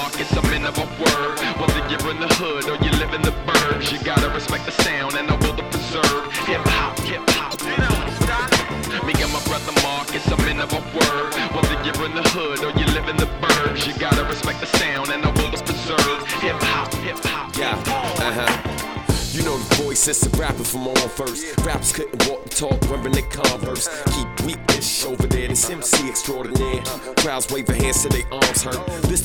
market, some men of a word. Whether you're in the hood or you live in the burbs, you gotta respect the sound and I will to preserve. Hip hop, you don't stop. Me and my brother Marcus, some men of a word. Whether you're in the hood or you live in the burbs, you gotta respect the sound and I will to preserve. Hip hop. Yeah, You know the voice, it's a rapper from on first. Rappers couldn't walk and talk, wearing their Converse. Keep weakness over there, this MC extraordinaire. Crowds wave their hands to their arms hurt. This